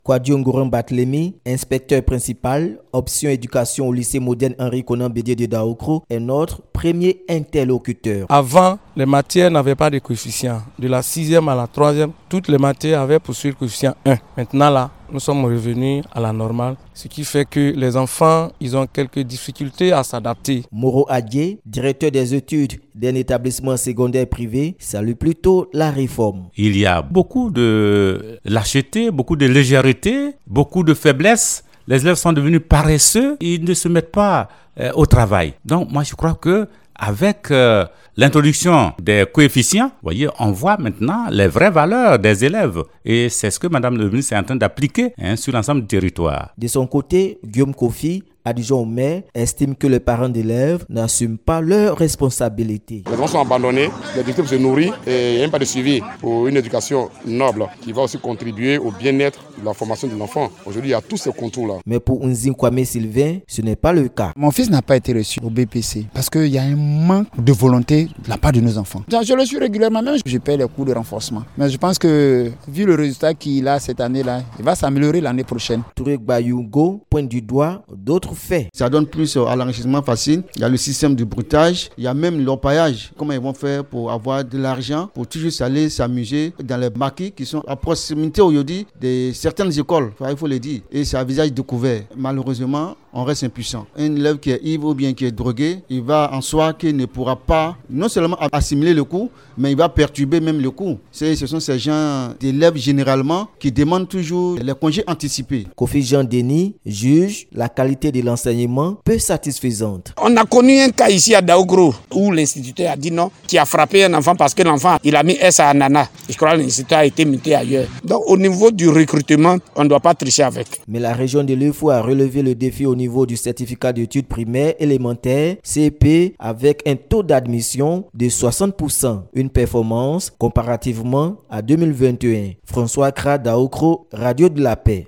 Kwadiongoran Batlemi, inspecteur principal, option éducation au lycée moderne Henri Konan Bédié de Daokro, est notre premier interlocuteur. Avant, les matières n'avaient pas de coefficient. De la 6e à la 3e, toutes les matières avaient poursuivi le coefficient 1. Maintenant là, nous sommes revenus à la normale, ce qui fait que les enfants, ils ont quelques difficultés à s'adapter. Moro Adje, directeur des études d'un établissement secondaire privé, salue plutôt la réforme. Il y a beaucoup de lâcheté, beaucoup de légèreté, beaucoup de faiblesse. Les élèves sont devenus paresseux, ils ne se mettent pas au travail. Donc moi je crois que avec l'introduction des coefficients, vous voyez, on voit maintenant les vraies valeurs des élèves. Et c'est ce que Madame le ministre est en train d'appliquer sur l'ensemble du territoire. De son côté, Guillaume Kofi, adjoint au maire, estime que les parents d'élèves n'assument pas leurs responsabilités. Les enfants sont abandonnés, les directeurs se nourrissent et il n'y a pas de suivi pour une éducation noble qui va aussi contribuer au bien-être de la formation de l'enfant. Aujourd'hui, il y a tous ces contours-là. Mais pour Nzin Kwame Sylvain, ce n'est pas le cas. Mon fils n'a pas été reçu au BPC parce qu'il y a un manque de volonté de la part de nos enfants. Je le suis régulièrement, même je paie les cours de renforcement. Mais je pense que vu le résultat qu'il a cette année-là, il va s'améliorer l'année prochaine. Touré Bayougo pointe du doigt d'autres faits. Ça donne plus à l'enrichissement facile. Il y a le système de broutage. Il y a même l'orpaillage. Comment ils vont faire pour avoir de l'argent, pour toujours aller s'amuser dans les maquis qui sont à proximité aujourd'hui de certaines écoles. Il faut le dire. Et c'est à visage découvert. Malheureusement, on reste impuissant. Un élève qui est ivre ou bien qui est drogué, il va en soi qu'il ne pourra pas non seulement assimiler le coup, mais il va perturber même le coup. Ce sont ces gens d'élèves généralement qui demandent toujours les congés anticipés. Kofi Jean Denis juge la qualité de l'enseignement peu satisfaisante. On a connu un cas ici à Daokro où l'instituteur a dit non, qui a frappé un enfant parce que l'enfant il a mis S à Nana. Je crois que l'instituteur a été muté ailleurs. Donc au niveau du recrutement, on ne doit pas tricher avec. Mais la région de l'Ufou a relevé le défi au niveau du certificat d'études primaires élémentaires CP avec un taux d'admission de 60%, une performance comparativement à 2021. François Kra, Daokro, Radio de la Paix.